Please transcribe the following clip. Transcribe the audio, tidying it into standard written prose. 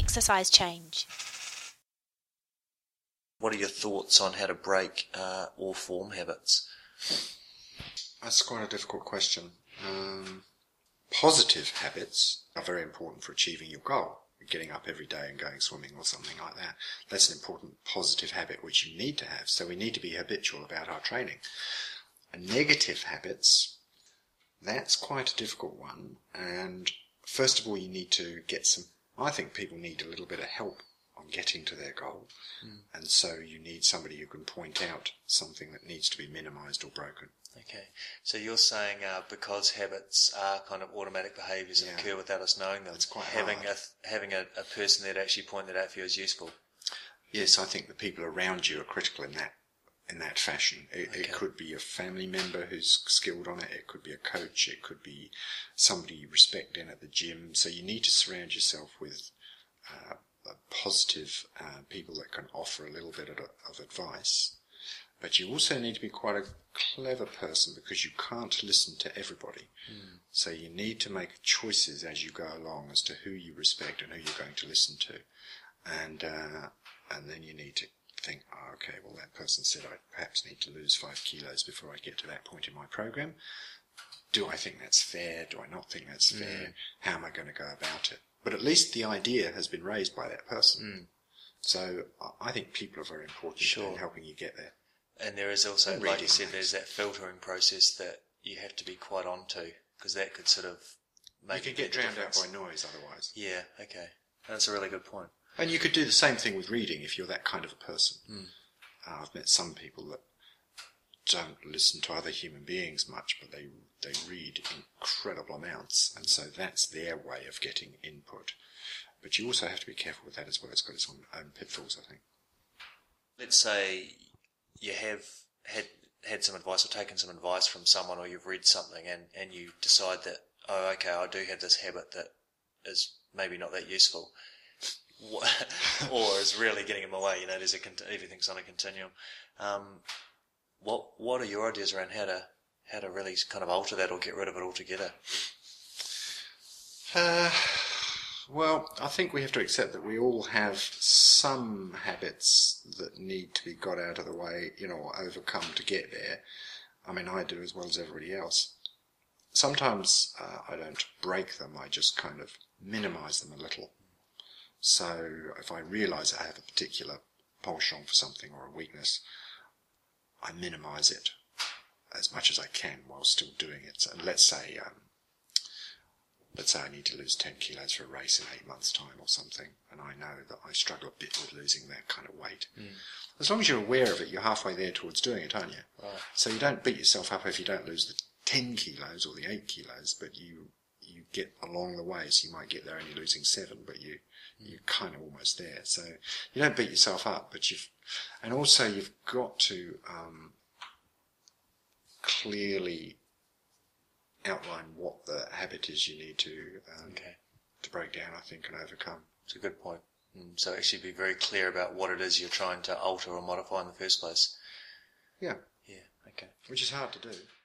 exercise change? What are your thoughts on how to break or form habits? That's quite a difficult question. Positive habits are very important for achieving your goal. Getting up every day and going swimming or something like that. That's an important positive habit which you need to have. So we need to be habitual about our training. And negative habits, that's quite a difficult one. And first of all, you need to get I think people need a little bit of help on getting to their goal. And so you need somebody who can point out something that needs to be minimised or broken. Okay, so you're saying because habits are kind of automatic behaviours that occur without us knowing them, it's quite having hard. having a person that actually point that out for you is useful. Yes, I think the people around you are critical in that fashion. It could be a family member who's skilled on it. It could be a coach. It could be somebody you respect in at the gym. So you need to surround yourself with positive people that can offer a little bit of advice. But you also need to be quite a clever person because you can't listen to everybody. So you need to make choices as you go along as to who you respect and who you're going to listen to. And then you need to think, okay, well, that person said I perhaps need to lose 5 kilos before I get to that point in my program. Do I think that's fair? Do I not think that's fair? How am I going to go about it? But at least the idea has been raised by that person. So I think people are very important in helping you get there. And there is also, like you said, there's that filtering process that you have to be quite on to, because that could sort of make you could get drowned out by noise otherwise. Yeah, okay. That's a really good point. And you could do the same thing with reading if you're that kind of a person. I've met some people that don't listen to other human beings much, but they read incredible amounts, and so that's their way of getting input. But you also have to be careful with that as well. It's got its own pitfalls, I think. Let's say you have had some advice or taken some advice from someone, or you've read something and you decide that, oh, okay, I do have this habit that is maybe not that useful, or is really getting in my way. There's everything's on a continuum. What are your ideas around how to really kind of alter that or get rid of it altogether? Well, I think we have to accept that we all have some habits that need to be got out of the way, or overcome to get there. I mean, I do as well as everybody else. Sometimes I don't break them, I just kind of minimise them a little. So if I realise I have a particular penchant for something or a weakness, I minimise it as much as I can while still doing it. So let's say I need to lose 10 kilos for a race in 8 months' time or something, and I know that I struggle a bit with losing that kind of weight. As long as you're aware of it, you're halfway there towards doing it, aren't you? Right. So you don't beat yourself up if you don't lose the 10 kilos or the 8 kilos, but you get along the way. So you might get there only losing 7, but you're kind of almost there. So you don't beat yourself up, but you've got to clearly outline what the habit is you need to break down, I think, and overcome. It's a good point. So actually be very clear about what it is you're trying to alter or modify in the first place. Yeah. Yeah, okay. Which is hard to do.